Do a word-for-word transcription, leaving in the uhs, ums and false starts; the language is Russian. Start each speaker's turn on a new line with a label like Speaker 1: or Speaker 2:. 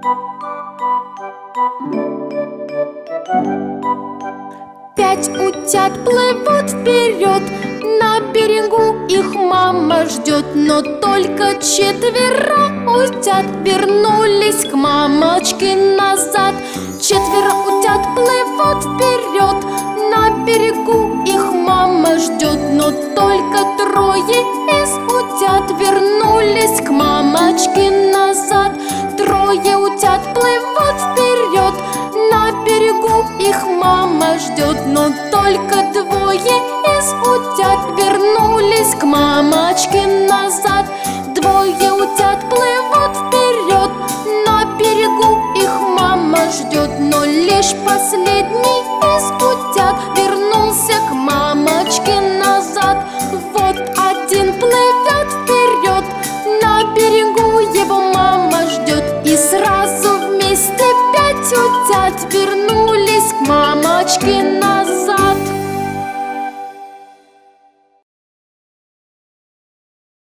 Speaker 1: Пять утят плывут вперед, на берегу их мама ждет. Но только четверо утят вернулись к мамочке назад. Четверо утят плывут вперед, на берегу их мама ждет. Но только трое из утят вернулись к мамочке назад. Трое утят плывут вперед, на берегу их мама ждет. Но только двое из утят вернулись к мамочке назад. Двое утят плывут вперед, на берегу их мама ждет. Но лишь последний из утят вернулся к мамочке назад. Вот один плывет вперед, на берегу его мама ждет. И сразу вместе пять утят вернулись